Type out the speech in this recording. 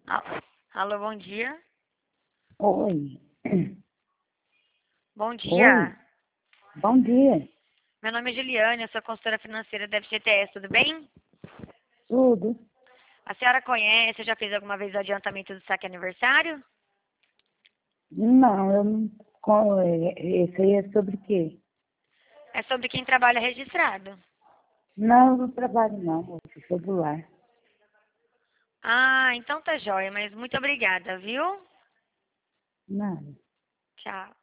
Alô, bom dia. Oi. Bom Oi. dia. Bom dia. Meu nome é Juliane, eu sou consultora financeira da FGTS, tudo bem? Tudo? A senhora conhece, já fez alguma vez o adiantamento do saque aniversário? Não, eu não. Esse aí é sobre o quê? É sobre quem trabalha registrado. Não, eu não trabalho não, esse celular. Ah, então tá jóia, mas muito obrigada, viu? Nada. Tchau.